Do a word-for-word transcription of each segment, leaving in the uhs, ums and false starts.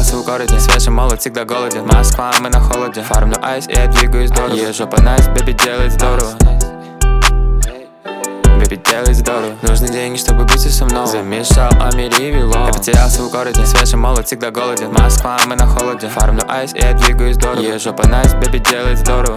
потерялся в городе, свежий, молод, всегда голоден. Москва, мы на холоде, фармлю айс, и я двигаюсь здорово. Езжу по найс, бэби, делает здорово. Бэби, делает здорово. Нужны деньги, чтобы быть со мной. Замешал Амири вилон. Я потерялся в городе, свежий, молод, всегда голоден. Москва, мы на холоде, фармлю айс, и я двигаюсь здорово. Езжу по найс, бэби, делает здорово.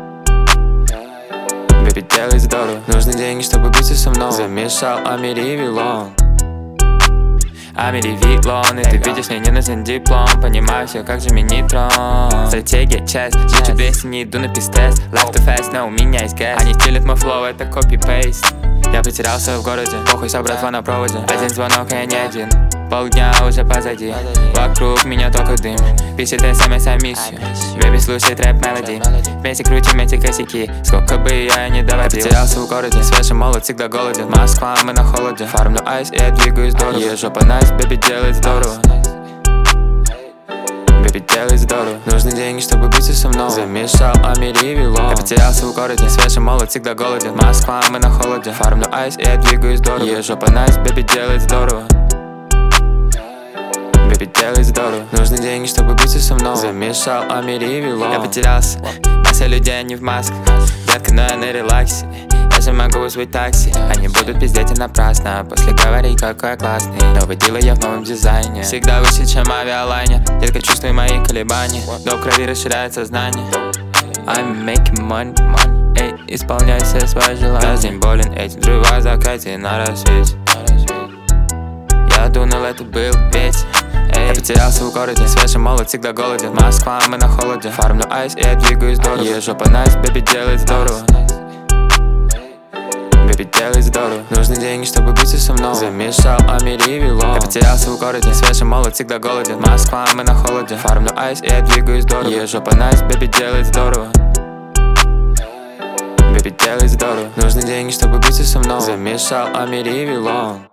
Бэби, делает здорово. Нужны деньги, чтобы быть со мной. Замешал Амири вилон. Амири вилон, и ты видишь, мне не нужен диплом. Понимаю все, как же мини трон. Стратегия, часть, я двести, не иду на пистест. Life too fast, но у меня есть гэс. Они стилят мой флоу, это копи-пейст. Я потерялся в городе, похуй, вся братва на проводе. Один звонок, и я не один, полдня уже позади. Вокруг меня только дым, пишет смс о миссию. Бэби, слушай трэп-мелоди, вместе крутим эти косяки. Сколько бы я не доводил. Я потерялся в городе, свежий, молод, всегда голоден. Москва, мы на холоде, фармлю айс, и я двигаюсь здорово. Езжу по найс, бэби, делает здорово. Бэби, делает здорово. Нужны деньги, чтобы быть со мной. Замешал Амири вилон. Я потерялся в городе, свежий, молод, всегда голоден. Москва, мы на холоде, фармлю айс, и я двигаюсь здорово. Езжу по найс, бэби, делает здорово. Бэби, делает здорово. Нужны деньги, чтобы быть со мной. Замешал Амири вилон. Я потерялся, масса людей, они в масках. Детка, но я на релаксе. Я же могу вызвать такси. Они будут пиздеть и напрасно. После говорить, какой я классный. Новый дилер, я в новом дизайне. Всегда выше, чем авиалайнер. Детка, чувствуй мои колебания. До крови расширяет сознание. I'm making money, money. Эй, исполняй все свои желания. Каждый день болен, эти взрывы в закате на рассвете. Я думал, это был ветер. Эй. Я потерялся в городе, свежий, молод, всегда голоден. Москва, мы на холоде, фармлю айс, и я двигаюсь здорово. Езжу по найс, бэби, делает здорово. Бэби, делает здорово. Нужны деньги, чтобы быть со мной. Замешал Амири вилон. Я потерялся в городе, свежий, молод, всегда голоден. Москва, мы на холоде, фармлю айс, и я двигаюсь здорово. Езжу по найс, бэби, делает здорово. Бэби, делает здорово. Нужны деньги, чтобы быть со мной. Замешал Амири вилон.